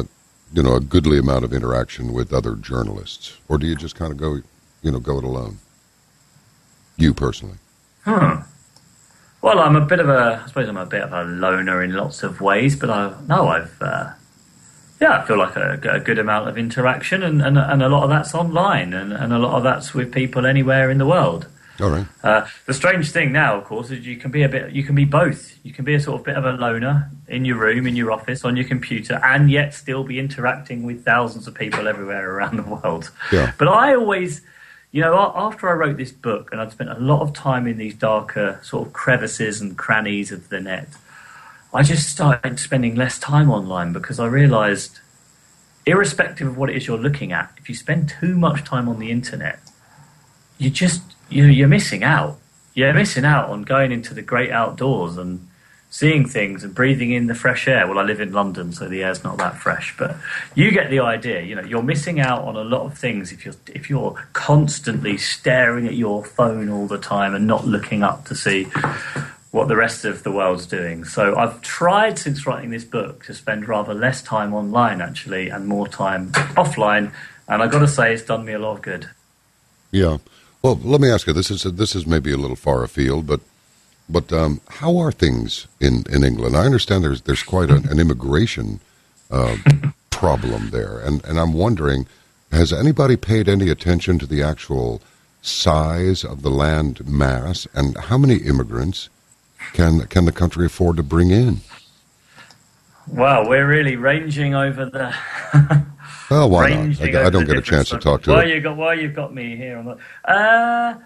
you know, a goodly amount of interaction with other journalists, or do you just kind of go, you know, go it alone? You personally?
Hmm. Well, I'm a bit of a, I suppose I'm a bit of a loner in lots of ways, but I no, I've, uh, yeah, I feel like a, a good amount of interaction, and, and, and a lot of that's online, and, and a lot of that's with people anywhere in the world.
All right.
Uh, the strange thing now, of course, is you can be a bit, you can be both. You can be a sort of bit of a loner in your room, in your office, on your computer, and yet still be interacting with thousands of people everywhere around the world.
Yeah.
But I always, you know, after I wrote this book, and I'd spent a lot of time in these darker sort of crevices and crannies of the net, I just started spending less time online because I realised, irrespective of what it is you're looking at, if you spend too much time on the internet, you just you you're missing out. You're missing out on going into the great outdoors and seeing things and breathing in the fresh air. Well, I live in London, so the air's not that fresh, but you get the idea. You know, you're missing out on a lot of things if you're if you're constantly staring at your phone all the time and not looking up to see what the rest of the world's doing. So I've tried since writing this book to spend rather less time online, actually, and more time offline, and I've got to say it's done me a lot of good.
Yeah. Well, let me ask you, this is this is maybe a little far afield, but but um, how are things in, in England? I understand there's there's quite an, an immigration uh, problem there, and, and I'm wondering, has anybody paid any attention to the actual size of the land mass, and how many immigrants can can the country afford to bring in?
Well, we're really ranging over the...
Well, why not? I, I don't get a chance to talk to
well,
it.
You got, well, you've got me here. On the, uh,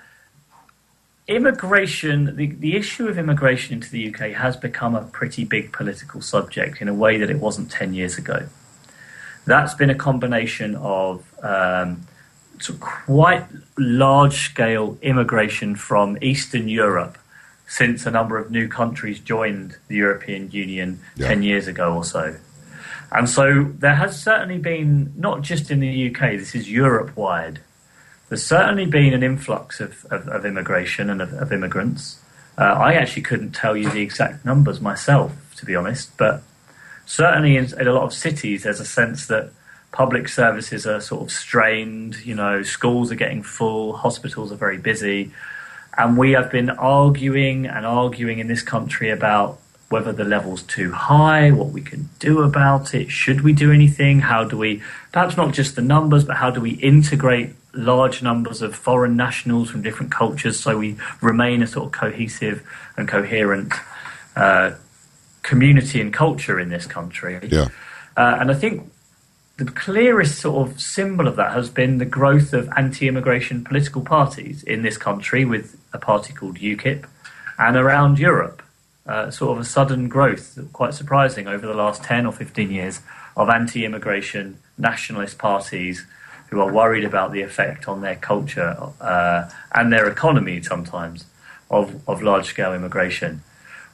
immigration, the, the issue of immigration into the U K has become a pretty big political subject in a way that it wasn't ten years ago. That's been a combination of um, sort of quite large-scale immigration from Eastern Europe since a number of new countries joined the European Union yeah. ten years ago or so. And so there has certainly been, not just in the U K, this is Europe-wide, there's certainly been an influx of, of, of immigration and of, of immigrants. Uh, I actually couldn't tell you the exact numbers myself, to be honest, but certainly in, in a lot of cities there's a sense that public services are sort of strained, you know, schools are getting full, hospitals are very busy, and we have been arguing and arguing in this country about whether the level's too high, what we can do about it, should we do anything, how do we, perhaps not just the numbers, but how do we integrate large numbers of foreign nationals from different cultures so we remain a sort of cohesive and coherent uh, community and culture in this country.
Yeah.
Uh, and I think the clearest sort of symbol of that has been the growth of anti-immigration political parties in this country, with a party called UKIP, and around Europe. Uh, sort of a sudden growth, quite surprising, over the last ten or fifteen years of anti-immigration nationalist parties who are worried about the effect on their culture uh, and their economy sometimes of, of large-scale immigration.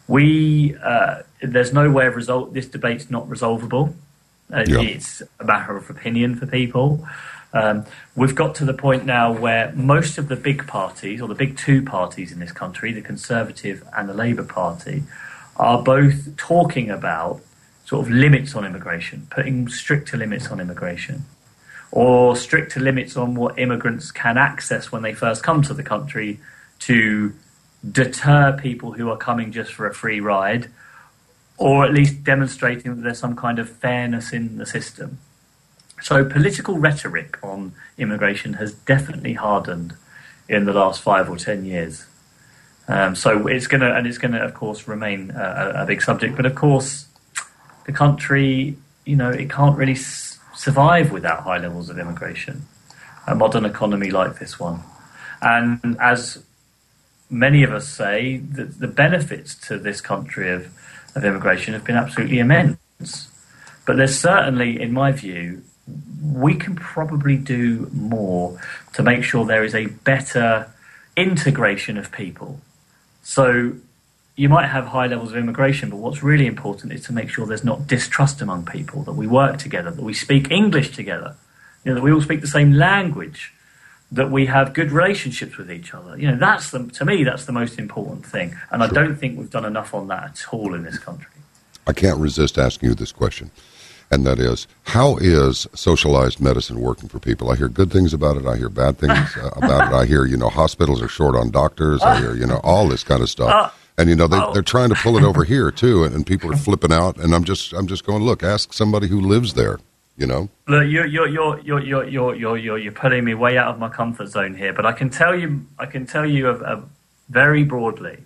We uh, there's no way of result. This debate's not resolvable. Uh, yeah. It's a matter of opinion for people. Um, we've got to the point now where most of the big parties, or the big two parties in this country, the Conservative and the Labour Party, are both talking about sort of limits on immigration, putting stricter limits on immigration, or stricter limits on what immigrants can access when they first come to the country to deter people who are coming just for a free ride, or at least demonstrating that there's some kind of fairness in the system. So political rhetoric on immigration has definitely hardened in the last five or ten years. Um, so it's going to, and it's going to, of course, remain a, a big subject. But of course, the country, you know, it can't really s- survive without high levels of immigration. A modern economy like this one, and as many of us say, the, the benefits to this country of, of immigration have been absolutely immense. But there's certainly, in my view, we can probably do more to make sure there is a better integration of people. So you might have high levels of immigration, but what's really important is to make sure there's not distrust among people, that we work together, that we speak English together, you know, that we all speak the same language, that we have good relationships with each other. You know, that's the, to me, that's the most important thing. And sure. I don't think we've done enough on that at all in this country.
I can't resist asking you this question. and that is, how is socialized medicine working for people? I hear good things about it. I hear bad things uh, about it. I hear, you know, hospitals are short on doctors. I hear, you know, all this kind of stuff.
Uh,
and, you know, they,
oh.
they're trying to pull it over here, too, and, and people are flipping out. And I'm just I'm just going, look, ask somebody who lives there, you know.
Look, you're, you're, you're, you're, you're, you're, you're, you're, you're pulling me way out of my comfort zone here. But I can tell you, I can tell you uh, uh, very broadly,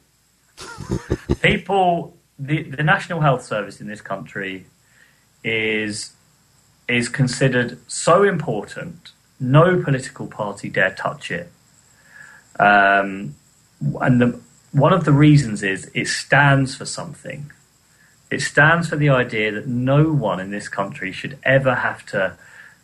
people, the, the National Health Service in this country is is considered so important, no political party dare touch it. Um, and the, one of the reasons is it stands for something. It stands for the idea that no one in this country should ever have to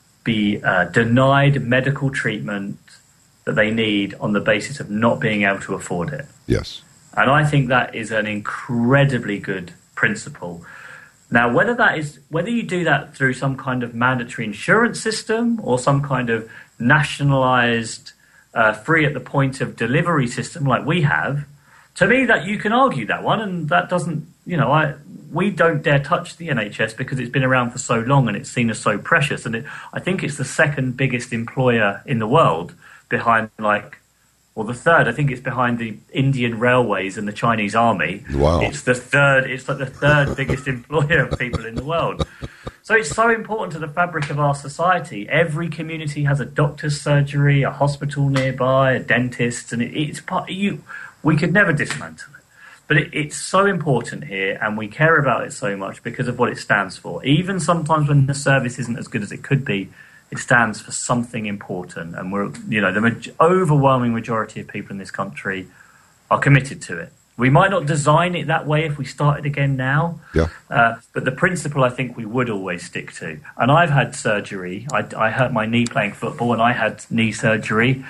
be uh, denied medical treatment that they need on the basis of not being able to afford it.
Yes.
And I think that is an incredibly good principle. Now, whether that is whether you do that through some kind of mandatory insurance system or some kind of nationalized uh, free at the point of delivery system like we have, to me that you can argue that one, and that doesn't, you know, I we don't dare touch the N H S because it's been around for so long and it's seen as so precious, and it, I think it's the second biggest employer in the world behind like. Well, the third, I think it's behind the Indian Railways and the Chinese Army.
Wow.
It's the third, it's like the third biggest employer of people in the world. So it's so important to the fabric of our society. Every community has a doctor's surgery, a hospital nearby, a dentist, and it, it's part you. We could never dismantle it. But it, it's so important here, and we care about it so much because of what it stands for. Even sometimes when the service isn't as good as it could be, it stands for something important, and we're, you know, the ma- overwhelming majority of people in this country are committed to it. We might not design it that way if we started again now,
Yeah.
uh, but the principle I think we would always stick to. And I've had surgery. I, I hurt my knee playing football, and I had knee surgery.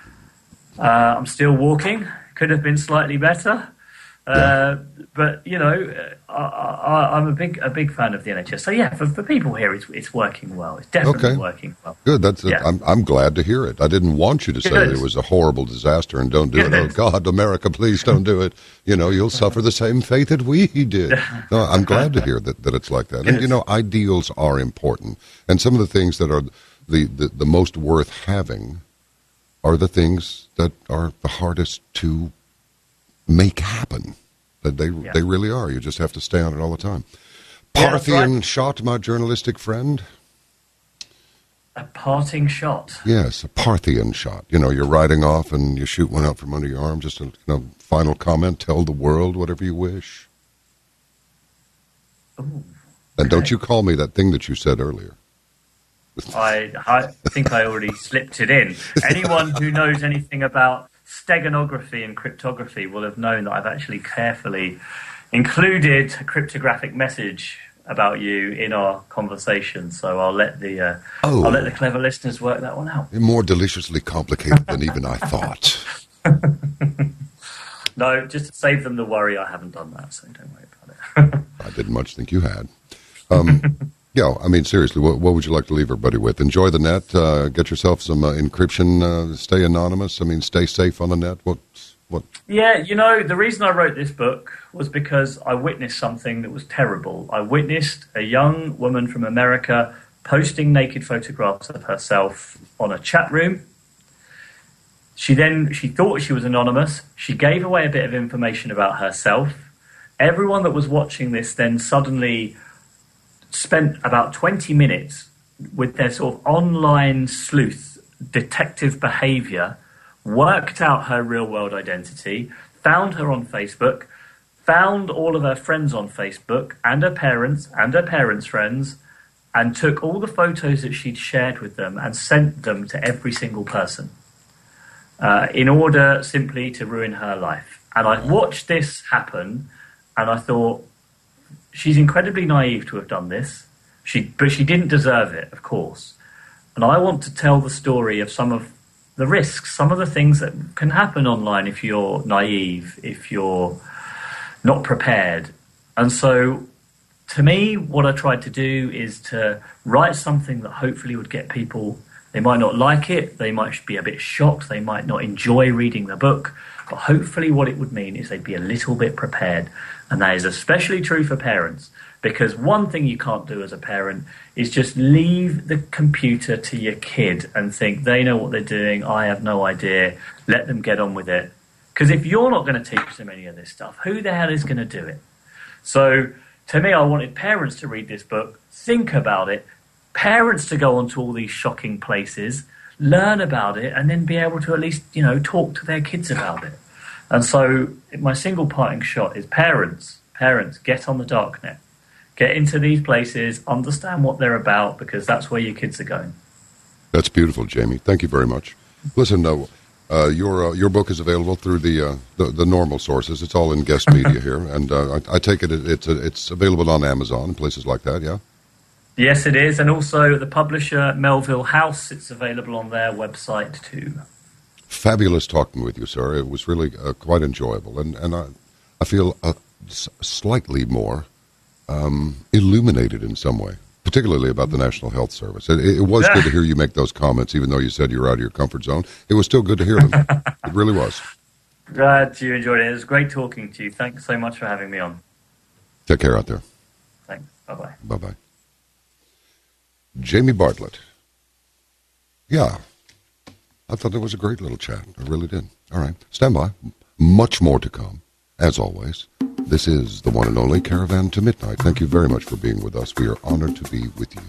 Uh, I'm still walking. Could have been slightly better. Uh, but you know, I, I, I'm a big a big fan of the N H S. So yeah, for, for people here, it's it's working well. It's definitely
Okay.
working well.
Good. That's.
Yeah.
I'm. I'm glad to hear it. I didn't want you to say
Good.
it was a horrible disaster and don't do it.
Good.
Oh God, America, please don't do it. You know, you'll suffer the same fate that we did. No, I'm glad to hear that, that it's like that. And you know, ideals are important, and some of the things that are the, the, the most worth having are the things that are the hardest to make happen. That they
Yeah.
they really are. You just have to stay on it all the time.
Yeah, that's
Parthian
right.
shot, my journalistic friend.
A parting shot.
Yes, a Parthian shot. You know, you're riding off and you shoot one out from under your arm. Just a you know, final comment. Tell the world whatever you wish.
Ooh,
And don't
okay.
you call me that thing that you said earlier.
I, I think I already slipped it in. Anyone who knows anything about steganography and cryptography will have known that I've actually carefully included a cryptographic message about you in our conversation. So I'll let the uh,
Oh.
I'll let the clever listeners work that one out.
More deliciously complicated than even I thought.
No, just to save them the worry, I haven't done that, so don't worry about it.
I didn't much think you had. Um, yeah, I mean, seriously, what, what would you like to leave everybody with? Enjoy the net. Uh, get yourself some uh, encryption. Uh, stay anonymous. I mean, stay safe on the net. What? What?
Yeah, you know, the reason I wrote this book was because I witnessed something that was terrible. I witnessed a young woman from America posting naked photographs of herself on a chat room. She then, she thought she was anonymous. She gave away a bit of information about herself. Everyone that was watching this then suddenly spent about twenty minutes with their sort of online sleuth detective behavior, worked out her real-world identity, found her on Facebook, found all of her friends on Facebook and her parents and her parents' friends, and took all the photos that she'd shared with them and sent them to every single person uh, in order simply to ruin her life. And I watched this happen, and I thought, she's incredibly naive to have done this, she, but she didn't deserve it, of course. And I want to tell the story of some of the risks, some of the things that can happen online if you're naive, if you're not prepared. And so, to me, what I tried to do is to write something that hopefully would get people, they might not like it, they might be a bit shocked, they might not enjoy reading the book, but hopefully what it would mean is they'd be a little bit prepared. And that is especially true for parents, Because one thing you can't do as a parent is just leave the computer to your kid and think they know what they're doing, I have no idea, let them get on with it. Because if you're not going to teach them any of this stuff, who the hell is going to do it? So to me, I wanted parents to read this book, think about it, parents to go onto all these shocking places, learn about it, and then be able to at least, you know, talk to their kids about it. And so my single parting shot is parents, parents, get on the darknet. Get into these places, understand what they're about, because that's where your kids are going.
That's beautiful, Jamie. Thank you very much. Listen, uh, uh, your uh, your book is available through the, uh, the the normal sources. It's all in guest media here, and uh, I, I take it it's uh, it's available on Amazon and places like that. Yeah.
Yes, it is, and also the publisher Melville House. It's available on their website too.
Fabulous talking with you, sir. It was really uh, quite enjoyable, and and I I feel uh, s- slightly more. Um, illuminated in some way, particularly about the National Health Service. It, it was
yeah.
good to hear you make those comments, even though you said you were out of your comfort zone. It was still good to hear them. It really was.
Glad you enjoyed it. It was great talking to you. Thanks so much for having me on.
Take care out there.
Thanks. Bye-bye.
Bye-bye. Jamie Bartlett. Yeah. I thought that was a great little chat. I really did. All right. Stand by. Much more to come, as always. This is the one and only Caravan to Midnight. Thank you very much for being with us. We are honored to be with you.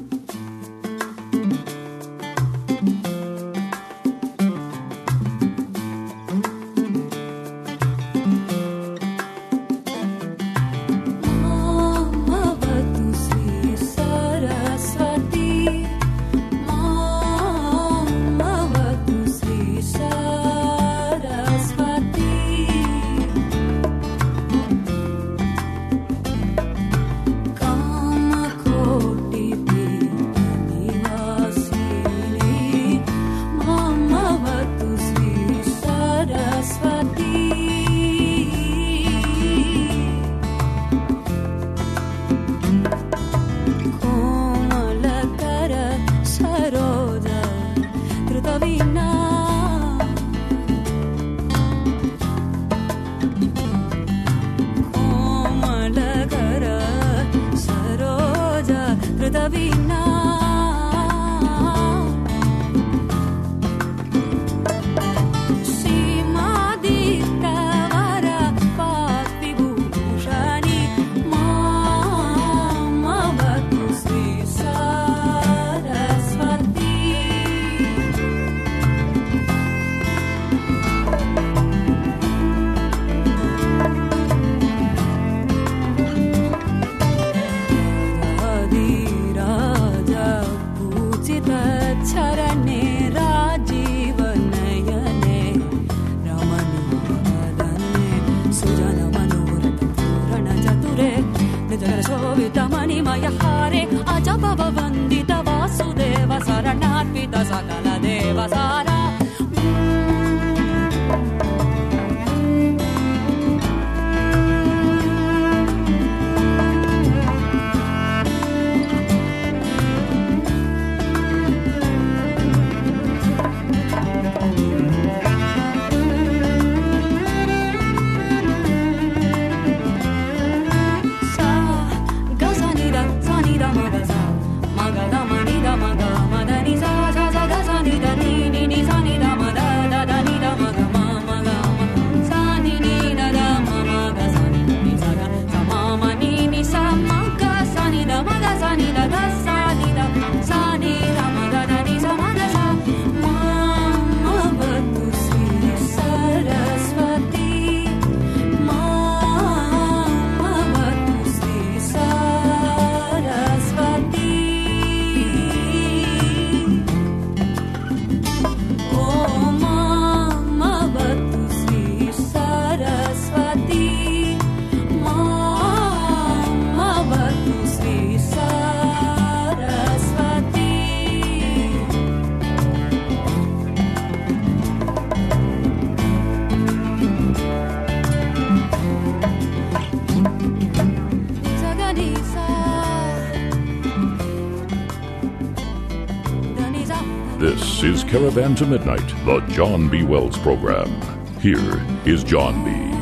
This is Caravan to Midnight, the John B. Wells program. Here is John B.